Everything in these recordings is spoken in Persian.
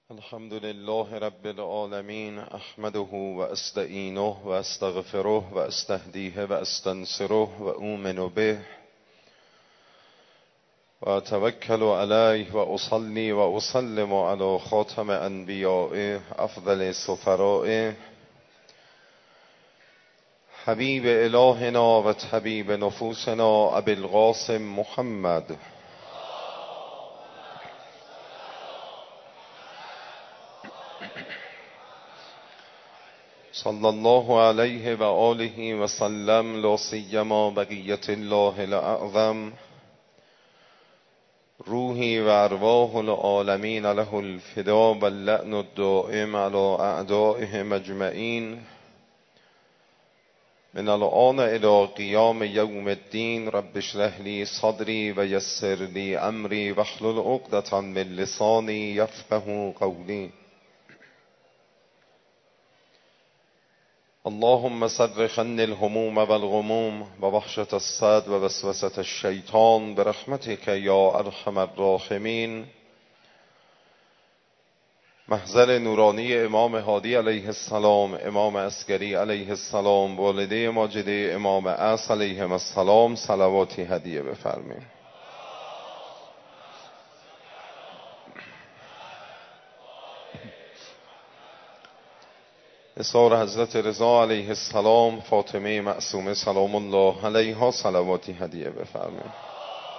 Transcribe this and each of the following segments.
الحمد لله رب العالمين احمده و استعینه و استغفره و استهدیه و استنصره و اؤمن به و اتوکل علیه و اصلی و اسلم علی خاتم انبیائه افضل سفرائه حبیب الهنا و طبیب نفوسنا ابی القاسم محمد صلی الله علیه و آله و سلم، لا سیما بقیت الله الاعظم روحی و ارواح العالمین له الفدا و اللعن الدائم علی اعدائهم اجمعین من الآن الی قیام یوم الدین. رب اشرح لی صدری و یسر لی امری واحلل عقدة من لسانی یفقهوا قولی. اللهم صرف عني الهموم والغموم ووحشة الصد ووسوسة الشیطان برحمتك یا ارحم الراحمین. محضر نورانی امام هادی علیه السلام، امام عسکری علیه السلام، والده ماجده امام عصر علیهم السلام صلواتی هدیه بفرمایید. اثار حضرت رضا علیه السلام، فاطمه معصومه سلام الله علیها صلواتی هدیه بفرمایید.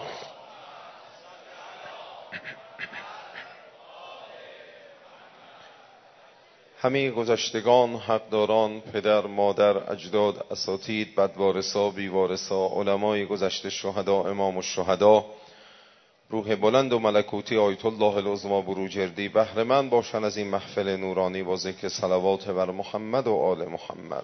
همه گذشتگان، حقداران، پدر، مادر، اجداد، اساتید، بدوارثا، بیوارثا، علمای گذشته، شهدا، امام الشهدا، روح بلند و ملکوتی آیت الله العظمی بروجردی بهره مند باشند از این محفل نورانی با ذکر صلوات بر محمد و آل محمد.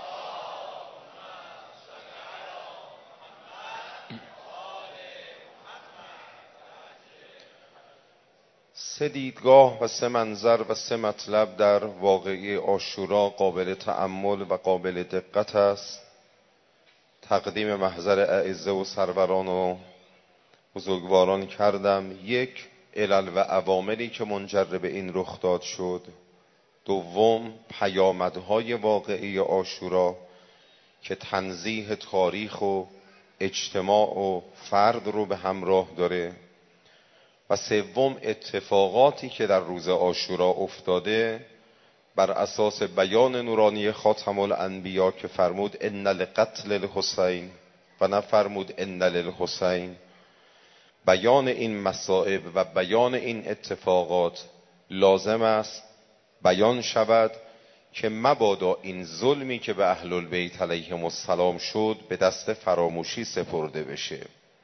سه دیدگاه و سه منظر و سه مطلب در واقعه عاشورا قابل تأمل و قابل دقت است. تقدیم محضر اعزه و سروران و بزرگواران کردم. یک، علل و عواملی که منجر به این رخداد شد. دوم، پیامدهای واقعی عاشورا که تنزیه تاریخ و اجتماع و فرد رو به همراه داره. و سوم، اتفاقاتی که در روز عاشورا افتاده بر اساس بیان نورانی خاتم الانبیا که فرمود ان لقتل الحسین و نفرمود ان للحسین. بیان این مصائب و بیان این اتفاقات لازم است بیان شود که مبادا این ظلمی که به اهل البیت علیهم السلام شد به دست فراموشی سپرده بشه.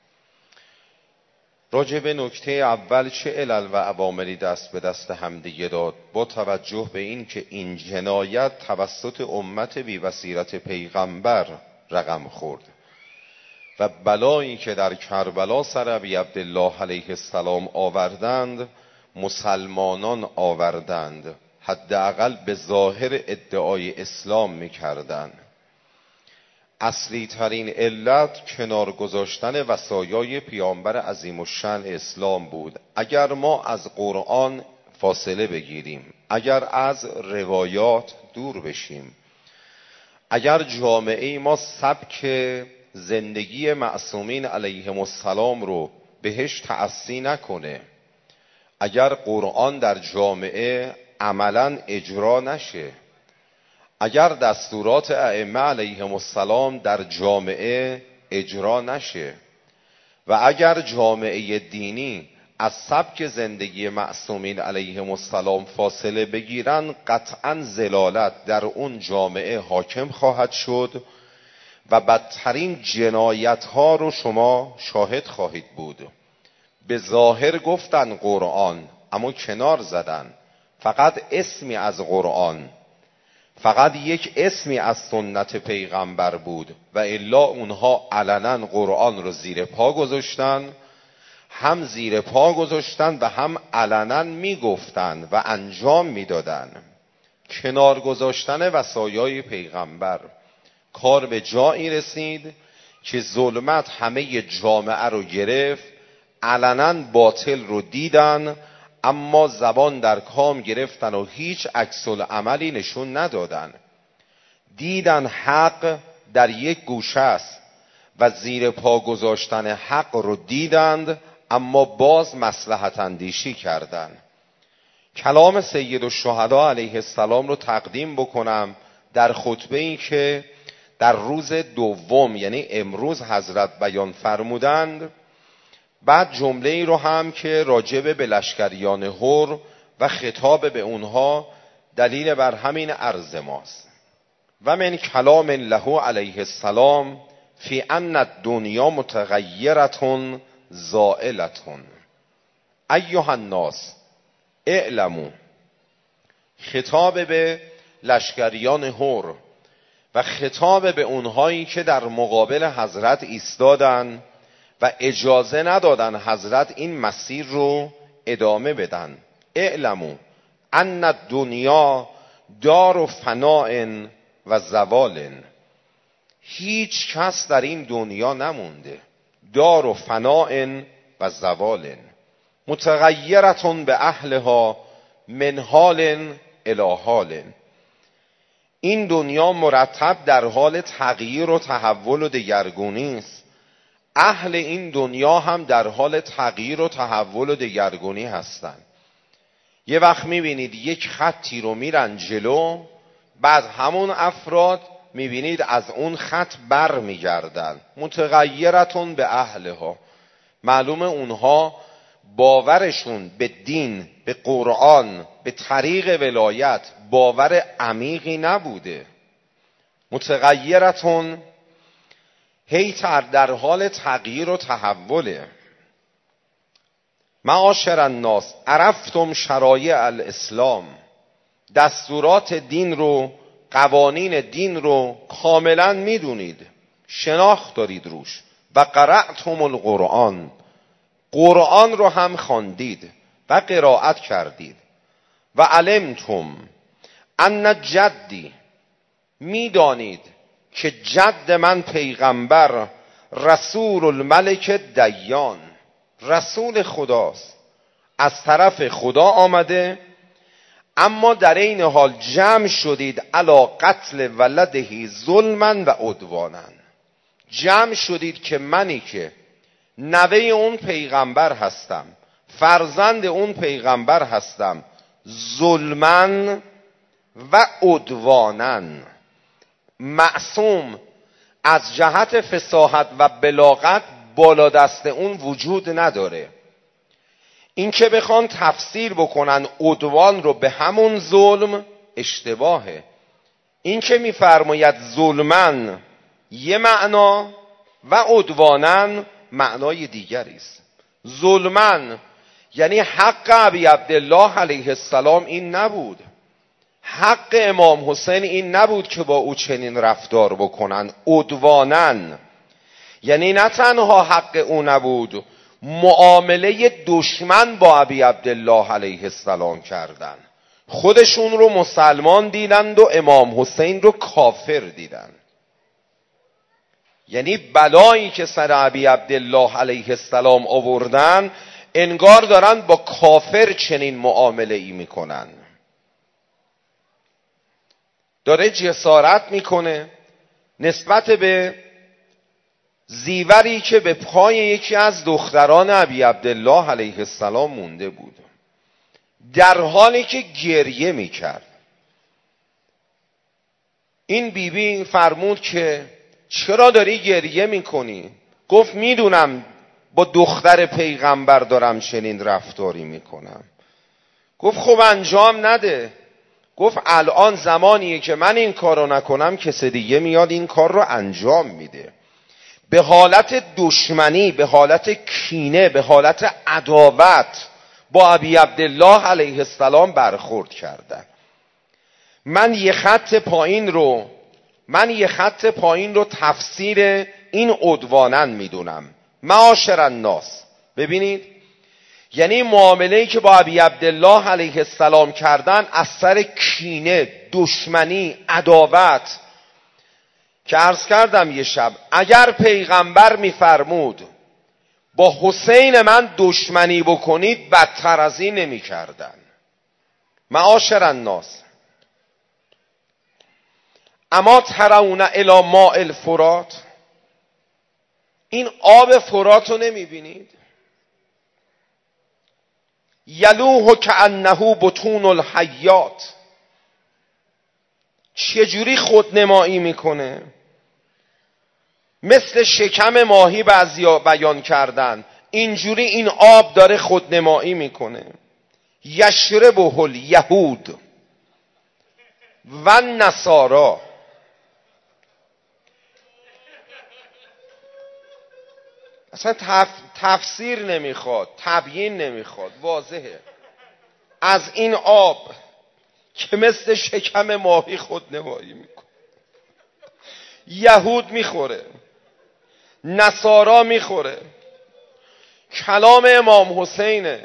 راجع به نکته اول چه علل و عواملی دست به دست همدیگه داد با توجه به این که این جنایت توسط امت بی بصیرت پیغمبر رقم خورد و بلایی که در کربلا سر ابی عبدالله علیه السلام آوردند مسلمانان آوردند، حداقل به ظاهر ادعای اسلام میکردند. اصلی ترین علت کنار گذاشتن وصایای پیامبر عظیم الشأن اسلام بود. اگر ما از قرآن فاصله بگیریم، اگر از روایات دور بشیم، اگر جامعه ما سبک زندگی معصومین علیهم السلام رو بهش تأسی نکنه، اگر قرآن در جامعه عملا اجرا نشه، اگر دستورات ائمه علیهم السلام در جامعه اجرا نشه و اگر جامعه دینی از سبک زندگی معصومین علیهم السلام فاصله بگیرن، قطعا ضلالت در اون جامعه حاکم خواهد شد و بدترین جنایت ها رو شما شاهد خواهید بود. به ظاهر گفتن قرآن اما کنار زدن، فقط اسمی از قرآن، فقط یک اسمی از سنت پیغمبر بود و الا اونها علنا قرآن رو زیر پا گذاشتن، هم زیر پا گذاشتن و هم علنا میگفتن و انجام میدادن. کنار گذاشتن وصایای پیغمبر کار به جایی رسید که ظلمت همه جامعه رو گرفت، علنا باطل رو دیدن، اما زبان در کام گرفتن و هیچ عکس العملی نشون ندادن. دیدن حق در یک گوشه است و زیر پا گذاشتن حق رو دیدند، اما باز مصلحت اندیشی کردند. کلام سید الشهدا علیه السلام رو تقدیم بکنم در خطبه‌ای که در روز دوم یعنی امروز حضرت بیان فرمودند. بعد جمله‌ای رو هم که راجب به لشکریان هور و خطاب به اونها دلیل بر همین عرض ماست. و من کلام له علیه السلام فی ان الدنیا متغیرة زائلة ایها الناس اعلموا. خطاب به لشکریان هور و خطاب به اونهایی که در مقابل حضرت ایستادن و اجازه ندادن حضرت این مسیر رو ادامه بدن. اعلموا ان الدنیا دار فناء و زوال. هیچ کس در این دنیا نمونده. دار فناء و زوال. متغیرة به اهلها من حال الی حال. این دنیا مرتب در حال تغییر و تحول و دگرگونی است. اهل این دنیا هم در حال تغییر و تحول و دگرگونی هستند. یه وقت میبینید یک خطی رو میرن جلو، بعد همون افراد میبینید از اون خط بر میگردن. متغیرتون به اهلها. معلومه اونها باورشون به دین، به قرآن، به طریق ولایت باور عمیقی نبوده. متغیرتون هی در حال تغییر و تحوله. معاشر الناس عرفتم شرایع الاسلام. دستورات دین رو، قوانین دین رو کاملا میدونید، شناخت دارید روش. و قرأتم القرآن. قرآن رو هم خواندید و قرائت کردید. و علمتم ان جدی. میدانید که جد من پیغمبر رسول الملک دیان، رسول خداست، از طرف خدا آمده، اما در این حال جمع شدید علی قتل ولده ظلما و عدوانا. جمع شدید که منی که نوه اون پیغمبر هستم، فرزند اون پیغمبر هستم، ظلما و عدوانا، معصوم از جهت فصاحت و بلاغت بالا دست اون وجود نداره. این که بخوان تفسیر بکنن عدوان رو به همون ظلم اشتباهه. این که میفرماید ظلمن یه معنا و عدوانن معنای دیگری است. ظلمن یعنی حق ابی عبدالله علیه السلام این نبود، حق امام حسین این نبود که با او چنین رفتار بکنن. عدوانن یعنی نه تنها حق او نبود، معامله دشمن با ابی عبدالله علیه السلام کردن. خودشون رو مسلمان دیدند و امام حسین رو کافر دیدند. یعنی بلایی که سر ابی عبدالله علیه السلام آوردن، انگار دارن با کافر چنین معامله ای میکنن. داره جسارت میکنه نسبت به زیوری که به پای یکی از دختران ابی عبدالله علیه السلام مونده بود، در حالی که گریه میکرد. این بیبی فرمود که چرا داری گریه میکنی؟ گفت میدونم با دختر پیغمبر دارم چنین رفتاری میکنم. گفت خب انجام نده. گفت الان زمانیه که من این کارو نکنم کس دیگه میاد این کار رو انجام میده. به حالت دشمنی، به حالت کینه، به حالت عداوت با ابی عبدالله علیه السلام برخورد کردن. من یه خط پایین رو تفسیر این عدوانن میدونم. معاشر الناس، ببینید یعنی معامله‌ای که با ابی عبدالله علیه السلام کردن از سر کینه، دشمنی، عداوت، که عرض کردم یه شب اگر پیغمبر میفرمود با حسین من دشمنی بکنید بدتر از این نمی کردن. معاشر الناس اما ترون الی ماء الفرات، این آب فرات رو نمی بینید؟ یلوح کأنه بطون الحیات، چجوری خودنمایی میکنه؟ مثل شکم ماهی بعضیا بیان کردن، اینجوری این آب داره خودنمایی میکنه. یشربه الیهود و نصارا، اصلا تفسیر نمیخواد، تبیین نمیخواد، واضحه. از این آب که مثل شکم ماهی خودنمایی میکنه یهود میخوره، نصارا میخوره. کلام امام حسینه.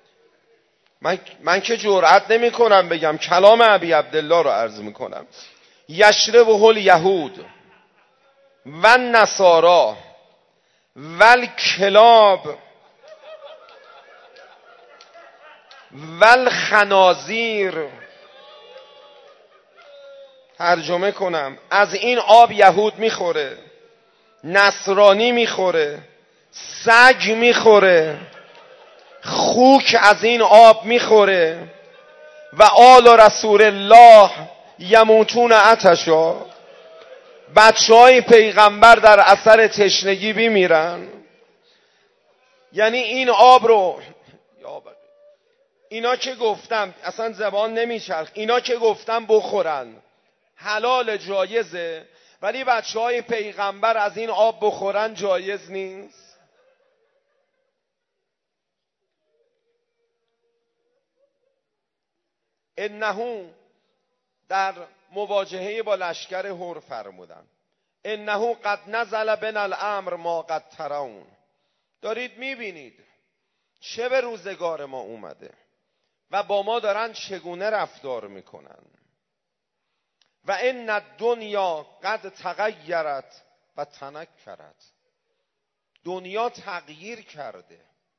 من که جرئت نمی کنم بگم، کلام ابی عبدالله رو عرض میکنم. یشربه الیهود و نصارا و الکلاب و الخنازیر. ترجمه کنم، از این آب یهود میخوره، نصرانی میخوره، سگ میخوره، خوک از این آب میخوره و آل رسول الله یموتون عطشا. بچهای پیغمبر در اثر تشنگی میمیرن. یعنی این آب رو اینا که گفتم اصلا زبان نمیچرخ، اینا که گفتم بخورن حلال جایزه، ولی بچهای پیغمبر از این آب بخورن جایز نیست. انه در مواجهه با لشکر هور فرمودن انه قد نزل بنا الامر ما قد ترون. دارید میبینید چه به روزگار ما اومده و با ما دارن چگونه رفتار میکنن. و ان الدنیا قد تغیرت و تنکرت، دنیا تغییر کرده.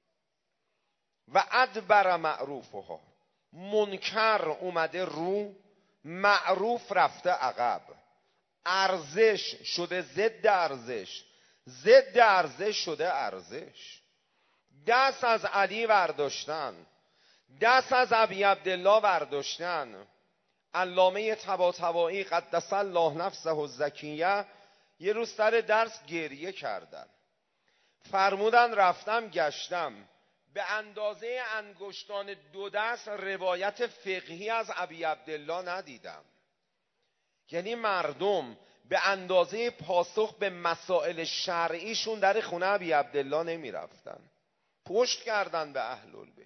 و ادبر معروفها، منکر اومده رو، معروف رفته عقب. ارزش شده ضد ارزش، ضد ارزش شده ارزش. دست از علی برداشتن، دست از ابی عبدالله برداشتن. علامه طباطبایی قدس الله نفسه الزکیه یه روز سر درس گریه کردن، فرمودن رفتم گشتم به اندازه انگشتان دو دست روایت فقهی از ابی عبدالله ندیدم. یعنی مردم به اندازه پاسخ به مسائل شرعیشون در خونه ابی عبدالله نمی رفتن، پشت کردن به اهل البیت.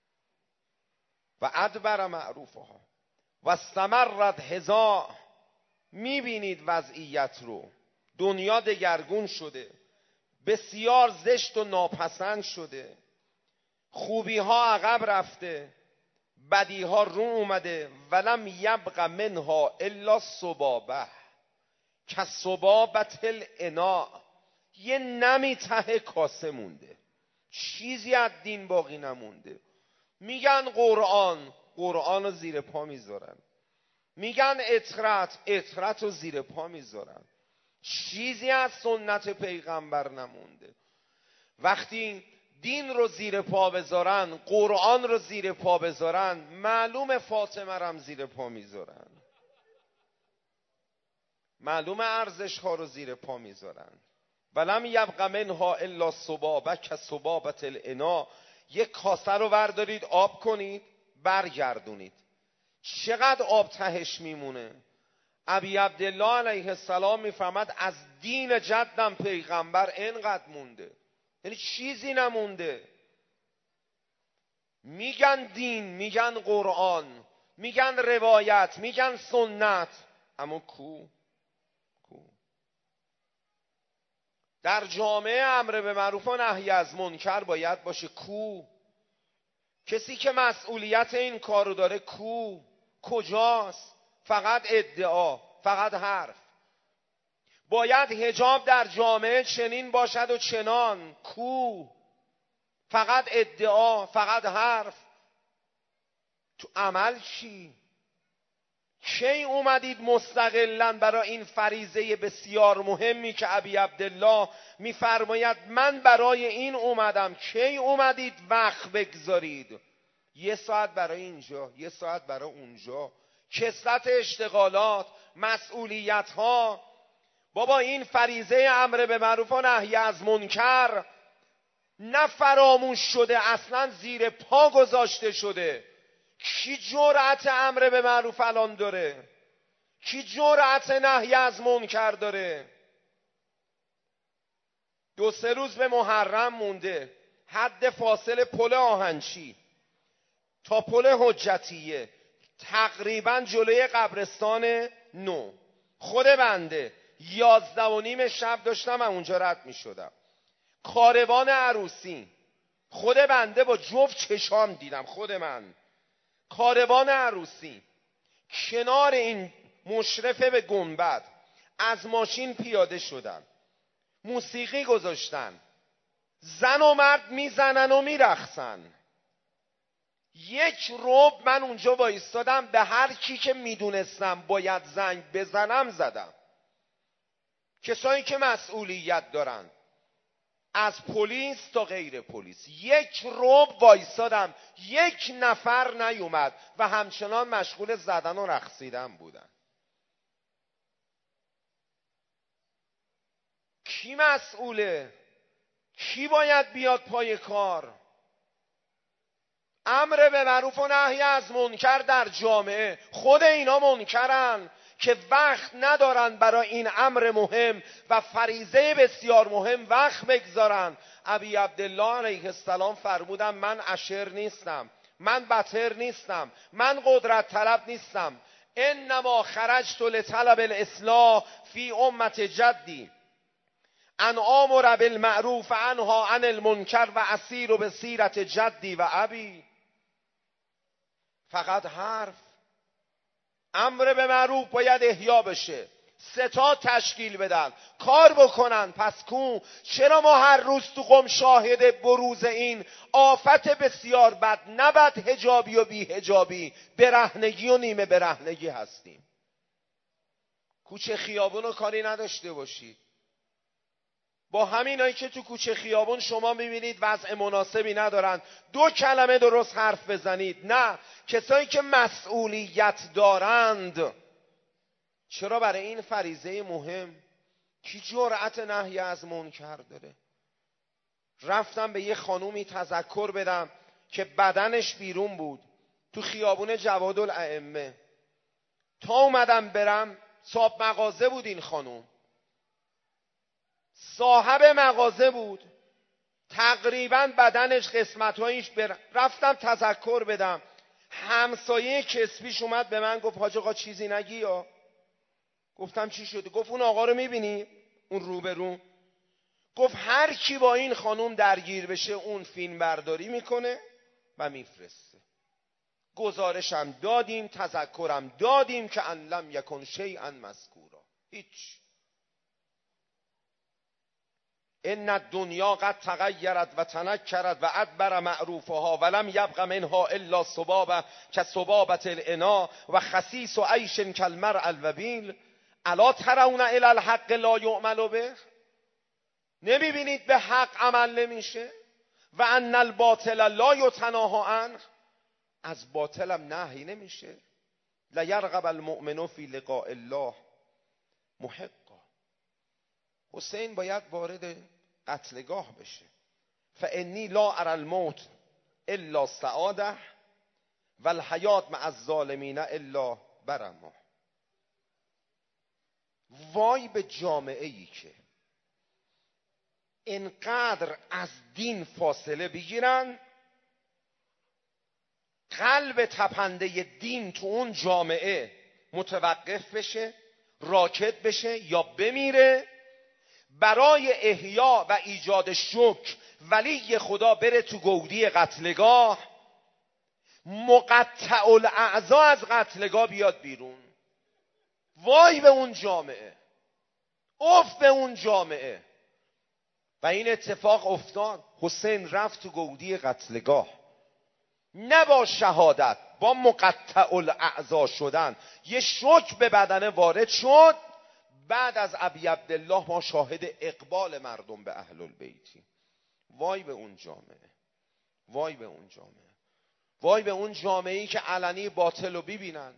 و ادبر معروفها و استمرت هزا. میبینید وضعیت رو، دنیا دگرگون شده، بسیار زشت و ناپسند شده، خوبی ها عقب رفته، بدی ها رو اومده. ولم یبق منها الا صبابه کصبابة الاناء، یه نمی ته کاسه مونده، چیزی از دین باقی نمونده. میگن قرآن رو زیر پا میذارن، میگن اطرت رو زیر پا میذارن، چیزی از سنت پیغمبر نمونده. وقتی دین رو زیر پا بذارن، قرآن رو زیر پا بذارن، معلوم فاطمه رم زیر پا میذارن، معلوم ارزش ها رو زیر پا میذارن. ولم یبق منها الا صبابه کصبابة الاناء. یک کاسه رو بردارید آب کنید برگردونید، چقدر آب تهش میمونه؟ ابی عبدالله علیه السلام میفهمد از دین جدم پیغمبر اینقدر مونده، یعنی چیزی نمونده. میگن دین، میگن قرآن، میگن روایت، میگن سنت، اما کو؟ در جامعه امر به معروف و نهی از منکر باید باشه. کو؟ کسی که مسئولیت این کارو داره کو؟ کجاست؟ فقط ادعا، فقط حرف. باید حجاب در جامعه چنین باشد و چنان، کو؟ فقط ادعا، فقط حرف. تو عمل چی؟ کی اومدید مستقلاً برای این فریضه بسیار مهمی که ابی عبدالله میفرماید من برای این اومدم، کی اومدید وقت بگذارید؟ 1 ساعت برای اینجا، 1 ساعت برای اونجا، کثرت اشتغالات، مسئولیت ها. بابا این فریضه امر به معروف و نهی از منکر نه فراموش شده، اصلا زیر پا گذاشته شده. کی جرأت امر به معروف الان داره؟ کی جرأت نهی از منکر داره؟ 2-3 روز به محرم مونده، حد فاصله پل آهنچی تا پل حجتیه تقریبا جلوی قبرستان نو. خود بنده 11:30 شب داشتم اونجا رد می شدم. کاروان عروسی، خود بنده با جفت چشام دیدم، خود من. کاروان عروسی کنار این مشرفه به گنبد از ماشین پیاده شدن، موسیقی گذاشتن، زن و مرد میزنن و میرقصن. 1 ربع من اونجا وایستادم، به هر کی که میدونستم باید زنگ بزنم زدم. کسایی که مسئولیت دارن از پلیس تا غیر پلیس. 1 ربع وایستادم، 1 نفر نیومد و همچنان مشغول زدن و رقصیدن بودن. کی مسئوله؟ کی باید بیاد پای کار؟ امر به معروف و نهی از منکر در جامعه، خود اینا منکرن که وقت ندارن برای این امر مهم و فریضه بسیار مهم وقت بگذارن. ابی عبدالله علیه السلام فرمودن من اشر نیستم، من بطر نیستم، من قدرت طلب نیستم. انما خرجت لطلب الاصلاح فی امت جدی ان آمر بالمعروف انها عن المنکر و اسیر به سیرت جدی و ابی. فقط حرف. امر به معروف باید احیا بشه، 3 تا تشکیل بدن، کار بکنن. پس کو؟ چرا ما هر روز تو قم شاهد بروز این آفت بسیار بد، نه بد حجابی و بی حجابی، برهنگی و نیمه برهنگی هستیم؟ کوچه خیابون رو کاری نداشته باشید. با همینایی که تو کوچه خیابون شما میبینید وضع مناسبی ندارن، 2 کلمه درست حرف بزنید. نه، کسایی که مسئولیت دارند. چرا برای این فریضه مهم کی جرأت نهی از منکر داره؟ رفتم به یه خانومی تذکر بدم که بدنش بیرون بود تو خیابون جوادالائمه. تا اومدم برم صاحب مغازه بود این خانوم، صاحب مغازه بود، تقریبا بدنش قسمت‌هایش رفتم تذکر بدم. همسایه کسبیش اومد به من گفت حاج آقا چیزی نگی یا؟ گفتم چی شده؟ گفت اون آقا رو میبینی؟ اون روبرو. گفت هر کی با این خانوم درگیر بشه اون فیلم برداری میکنه و میفرسته. گزارشم دادیم، تذکرم دادیم که ان لم یکن شیئا مذکورا. هیچ. ان الدنیا قد تغیرت و تنکرت و ادبر معروفها ولم یبق منها الا صبابه که صبابت الاناء و خسیس و عیش کالمرء الوبیل الا ترون الی الحق لا یعمل به. نمیبینید به حق عمل نمیشه؟ و ان الباطل لا یتناهی عنه، از باطلم نهی نمیشه. لیرغب المؤمن فی لقاء الله محقا. حسین باید وارد قتلگاه بشه. فانی لا اری الموت الا سعاده و الحیات مع الظالمین الا برما. وای به جامعه ای که اینقدر از دین فاصله بگیرن، قلب تپنده دین تو اون جامعه متوقف بشه، راکد بشه یا بمیره، برای احیا و ایجاد شوک ولی خدا بره تو گودی قتلگاه، مقطع الاعضا از قتلگاه بیاد بیرون. وای به اون جامعه، اوف به اون جامعه. و این اتفاق افتاد. حسین رفت تو گودی قتلگاه، نه با شهادت، با مقطع الاعضا شدن. یه شوک به بدنه وارد شد. بعد از ابی عبدالله ما شاهد اقبال مردم به اهل البیتی. وای به اون جامعه، وای به اون جامعه، وای به اون جامعه‌ای که علنی باطل رو ببینن،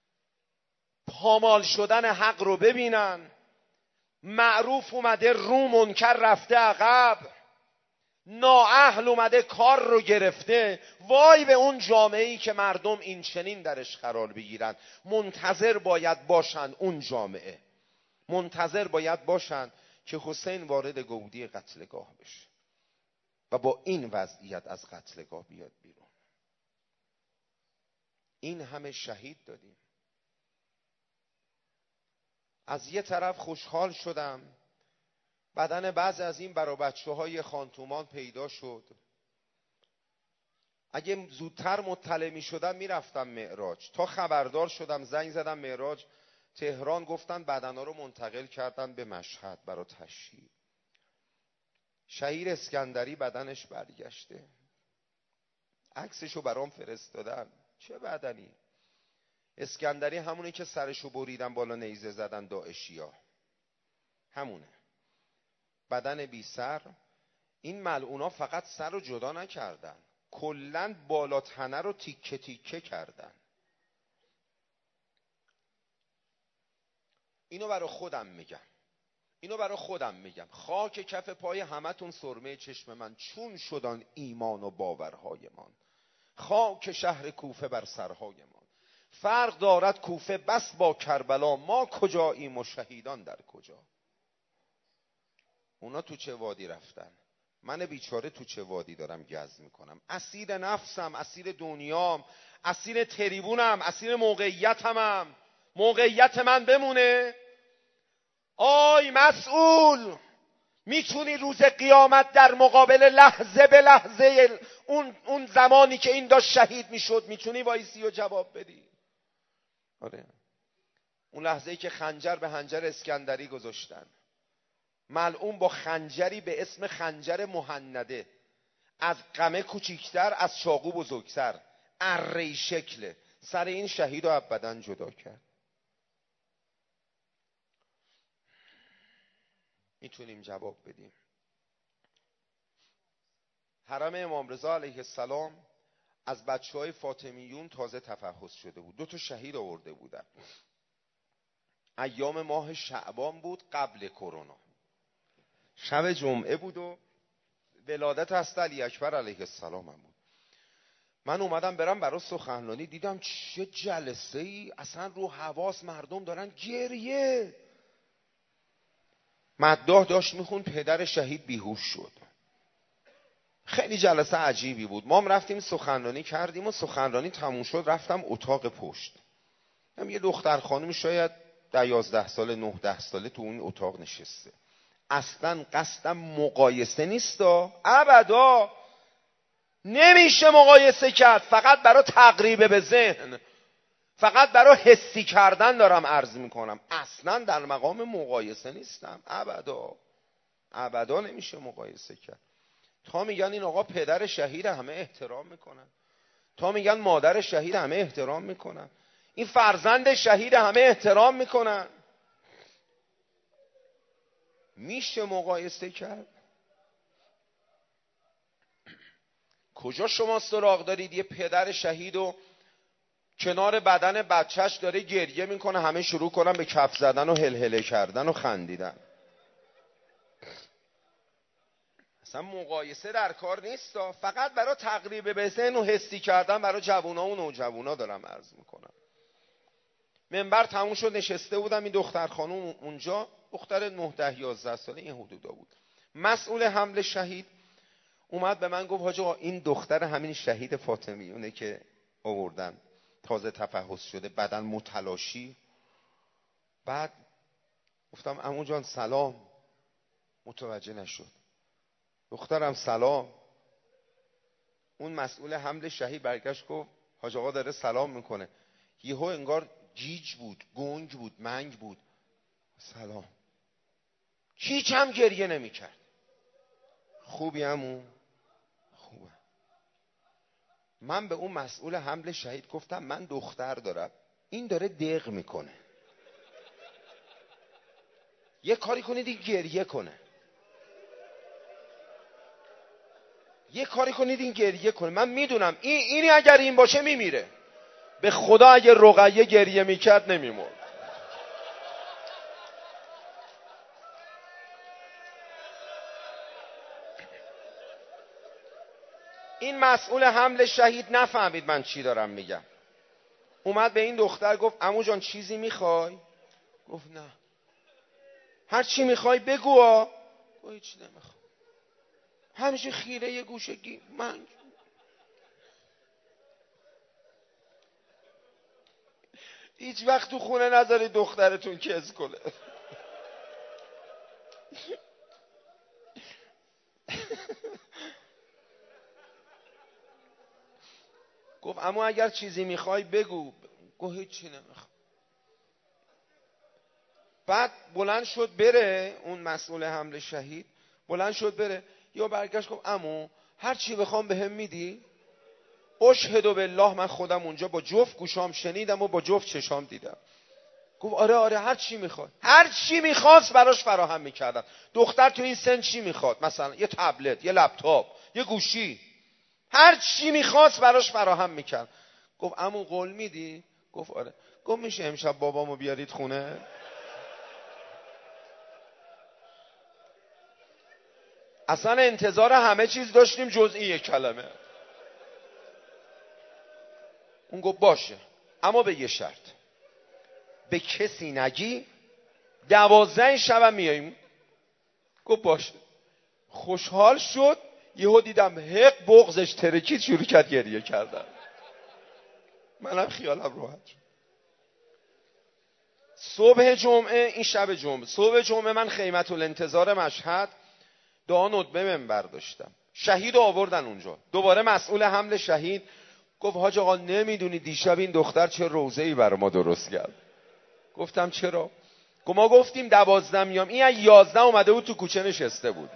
پامال شدن حق رو ببینن، معروف اومده رو، منکر رفته عقب، نااهل اومده کار رو گرفته. وای به اون جامعه‌ای که مردم این چنین درش قرار بگیرن. منتظر باید باشن، اون جامعه منتظر باید باشن که حسین وارد گودی قتلگاه بشه و با این وضعیت از قتلگاه بیاد بیرون. این همه شهید دادیم. از یه طرف خوشحال شدم بدن بعضی از این برا بچه‌های خانتومان پیدا شد. اگه زودتر مطلع می شدم می رفتم معراج. تا خبردار شدم زنگ زدم معراج تهران، گفتن بدنها رو منتقل کردن به مشهد برا تشییع. شهید اسکندری بدنش برگشته، عکسشو برام فرستادن. چه بدنی؟ اسکندری همونه که سرشو بریدن بالا نیزه زدن داعشیا، همونه. بدن بی سر. این ملعونا فقط سر رو جدا نکردن، کلن بالا تنه رو تیکه تیکه کردن. اینو برای خودم میگم، خاک کف پای همتون سرمه چشم من، چون شدن ایمان و باورهای من. خاک شهر کوفه بر سرهای من. فرق دارد کوفه بس با کربلا، ما کجاییم و شهیدان در کجا. اونا تو چه وادی رفتن، من بیچاره تو چه وادی دارم گز میکنم. اسیر نفسم، اسیر دنیام، اسیر تریبونم، اسیر موقعیتمم. موقعیت من بمونه. آی مسئول، میتونی روز قیامت در مقابل لحظه به لحظه اون زمانی که این داشت شهید میشد میتونی وایسی و جواب بدی؟ آره. اون لحظه‌ای که خنجر به حنجر اسکندری گذاشتن، ملعون با خنجری به اسم خنجر مهنده، از قمه کوچیکتر، از چاقو بزرگتر، اره‌ای شکله، سر این شهید رو ابداً جدا کرد. میتونیم جواب بدیم. حرم امام رضا علیه السلام از بچه‌های فاطمیون تازه تفحص شده بود. 2 شهید آورده بودن. ایام ماه شعبان بود قبل کرونا. شب جمعه بود و ولادت حضرت علی اکبر علیه السلام هم بود. من اومدم برم برای سخنرانی، دیدم چه جلسه ای، اصلا رو حواس مردم دارن گریه. مداح داشت میخون، پدر شهید بیهوش شد. خیلی جلسه عجیبی بود. ما هم رفتیم سخنرانی کردیم و سخنرانی تموم شد رفتم اتاق پشت. هم یه دختر خانم شاید 11 ساله 9 ساله تو اون اتاق نشسته. اصلا قصدم مقایسه نیستا، ابدا نمیشه مقایسه کرد، فقط برای تقریب به ذهن، فقط برای حسی کردن دارم عرض میکنم. اصلا در مقام مقایسه نیستم، ابدا نمیشه مقایسه کرد. تا میگن این آقا پدر شهید همه احترام میکنن، تا میگن مادر شهید همه احترام میکنن، این فرزند شهید همه احترام میکنن. میشه مقایسه کرد؟ کجا شما سراغ دارید یه پدر شهید و کنار بدن بچهش داره گریه میکنه همه شروع کنن به کف زدن و هلهله کردن و خندیدن؟ اصلا مقایسه در کار نیست، فقط برای تقریب به ذهن و حسی کردن برای جوونا و نوجوانا دارم عرض میکنم. منبر تموم شد، نشسته بودم، این دختر خانوم اونجا، دختر 9-11 ساله این حدودا بود. مسئول حمل شهید اومد به من گفت حاج آقا این دختر همین شهید فاطمیونه که آوردن تازه تفحص شده، بدن متلاشی. بعد گفتم عمو جان سلام. متوجه نشد. دخترم سلام. اون مسئول حمل شهید برگشت گفت حاج آقا داره سلام میکنه. یهو انگار گیج بود، گنگ بود، منگ بود. سلام. هیچ هم گریه نمیکرد. خوبی عمو؟ خوبه. من به اون مسئول حمل شهید گفتم من دختر دارم، این داره دق میکنه، یه کاری کنید این گریه کنه، یه کاری کنید این گریه کنه. من میدونم اینی اگر این باشه میمیره. به خدا اگر رقیه گریه میکرد نمیمرد. این مسئول حمل شهید نفهمید من چی دارم میگم. اومد به این دختر گفت عمو جان چیزی میخوای؟ گفت نه. هر چی میخوای بگو ها. گفت هیچ نمیخوام. همیشه خیره یه گوشه من هیچ وقت تو خونه نذاری دخترتون کز کنه. گفت اما اگر چیزی میخوای بگو. گفت هیچی نمیخوام. بعد بلند شد بره، اون مسئول حمل شهید بلند شد بره، یا برگشت گفت عمو هر چی بخوام بهم میدی؟ اشهد بالله من خودم اونجا با جفت گوشام شنیدم و با جفت چشام دیدم. گفت آره هر چی میخواد. هر چی میخواست براش فراهم میکردم. دختر تو این سن چی میخواد؟ مثلا یه تبلت، یه لپتاپ، یه گوشی، هر چی میخواست براش فراهم میکرد. گفت عمو قول میدی؟ گفت آره. گفت میشه امشب بابامو بیارید خونه؟ اصلا انتظار همه چیز داشتیم جز این یک کلمه. اون گفت باشه اما به یه شرط، به کسی نگی، 12 شبم میاییم. گفت باشه. خوشحال شد. یهو دیدم حق بغزش ترکید، شروع کرد گریه کردن. منم خیالم راحت شد. صبح جمعه، این شب جمعه، صبح جمعه من خیمت الانتظار مشهد دعا ندبه منبر داشتم. شهید آوردن اونجا. دوباره مسئول حمل شهید گفت حاج آقا نمیدونی دیشب این دختر چه روزه‌ای برای ما درست کرد. گفتم چرا؟ گفت ما گفتیم 12 میام، این 11 اومده بود تو کوچه نشسته بود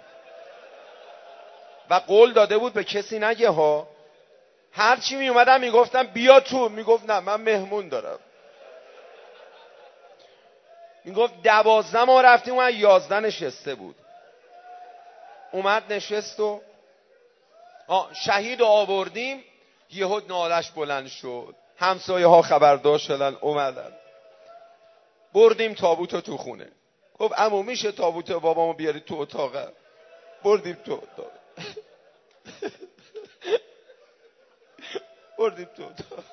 و قول داده بود به کسی نگه ها. هر چی می اومدم میگفتم بیا تو، میگفت نه من مهمون دارم. میگفت 12 ما رفتیم اون 11 نشسته بود. اومد نشست و شهید آوردیم. یهو نالش بلند شد، همسایه ها خبردار شدن اومدن. بردیم تابوتو تو خونه. گفت عمو میشه تابوت بابامو بیاری تو اتاقه؟ بردیم تو اتاق. بردیم تو اتاق.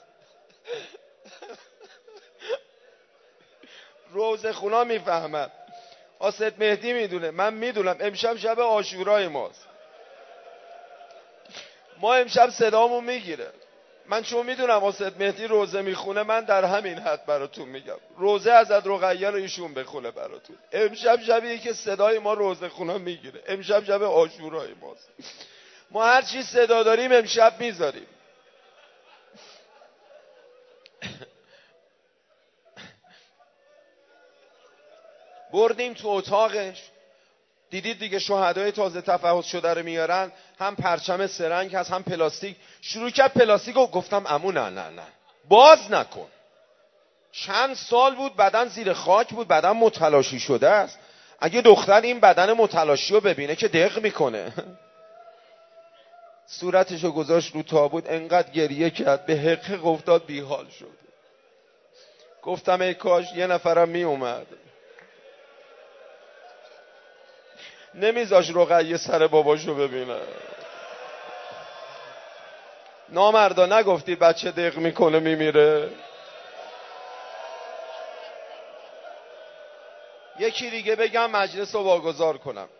روزخونا میفهمد، آسد مهدی میدونه، من میدونم امشب شب عاشورای ماست. ما امشب صدامون میگیره. من چون میدونم آسد مهدی روزه میخونه، من در همین حد براتون میگم روزه ازت رقیه رو ایشون بخونه براتون. امشب شبیه که صدای ما روزه خونا میگیره. امشب شب عاشورای ماست. ما هر چی صدا داریم امشب میذاریم. بردیم تو اتاقش. دیدید دیگه شهدای تازه تفحص شده رو میارن، هم پرچم سرنگ هست هم پلاستیک. شروع کرد پلاستیکو. گفتم عمو نه باز نکن. چند سال بود بدن زیر خاک بود، بدن متلاشی شده است. اگه دختر این بدن متلاشی رو ببینه که دق میکنه. صورتشو گذاشت رو تابوت، انقدر گریه کرد به حقیق افتاد بیحال شد. گفتم ای کاش یه نفرم می اومد، نمیذاش رقیه سر باباشو ببینه. نامردا نگفتی بچه دق میکنه میمیره؟ یکی دیگه بگم مجلس رو واگذار کنم.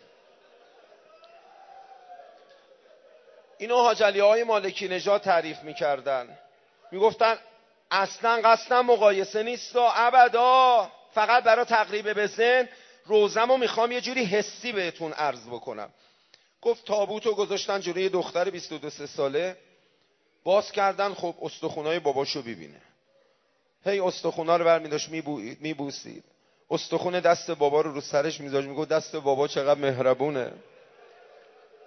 اینو حاج علی‌آقای مالکی نژاد تعریف میکردن. میگفتن اصلا قصدم مقایسه نیست و ابدا، فقط برای تقریب به ذهن روزمو میخوام یه جوری حسی بهتون عرض بکنم. گفت تابوتو گذاشتن جلوی دختر 22 ساله، باز کردن. خب استخونای باباشو ببینه. هی استخونا رو برمی‌داشت میبوسید. استخون دست بابا رو سرش میذاشت، میگفت دست بابا چقدر مهربونه.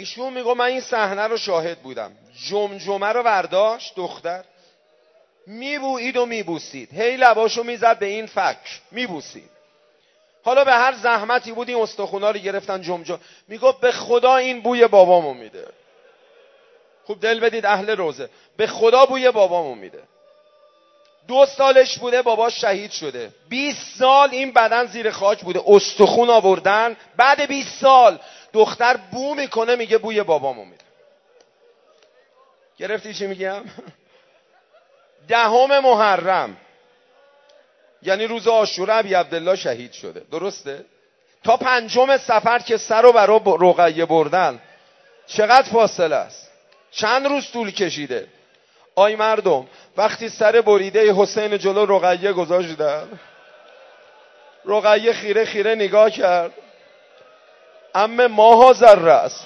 ایشون میگه من این صحنه رو شاهد بودم. جمجمه رو برداشت دختر، میبویید و میبوسید، هی لباشو میزد به این فک میبوسید. حالا به هر زحمتی بود این استخونا رو گرفتن جمجمه. میگه به خدا این بوی بابامو میده. خوب دل بدید اهل روزه، به خدا بوی بابامو میده. 2 سالش بوده باباش شهید شده، 20 سال این بدن زیر خاک بوده، استخون آوردن. بعد 20 سال دختر بو میکنه میگه بوی بابامو میده. گرفتی چی میگم؟ 10 محرم یعنی روز عاشورا ابی عبدالله شهید شده، درسته؟ تا 5 صفر که سر و برا رقیه بردن چقدر فاصله است؟ چند روز طول کشیده؟ آی مردم، وقتی سر بریده حسین جلو رقیه گذاشتن، رقیه خیره خیره نگاه کرد، عمه ماها ذره است.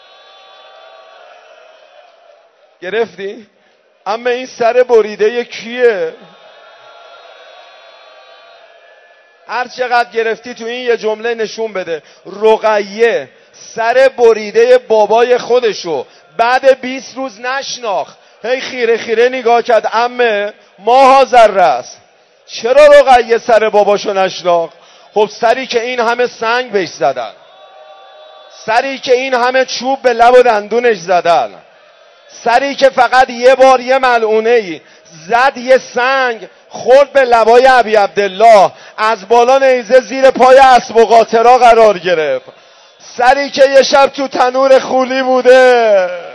گرفتی؟ عمه این سر بریده کیه؟ هر چقدر گرفتی تو این یه جمله نشون بده. رقیه سر بریده بابای خودشو بعد 20 روز نشناخت، هی خیره خیره نگاه کرد، عمه ماها ذره است. چرا رقیه سر باباشو نشناخت؟ خب سری که این همه سنگ بهش زدن، سری که این همه چوب به لب و دندونش زدن، سری که فقط یه بار یه ملعونه زد، یه سنگ خورد به لبای ابی عبدالله، از بالا نیزه زیر پای اسب و قاطرا قرار گرفت، سری که یه شب تو تنور خولی بوده.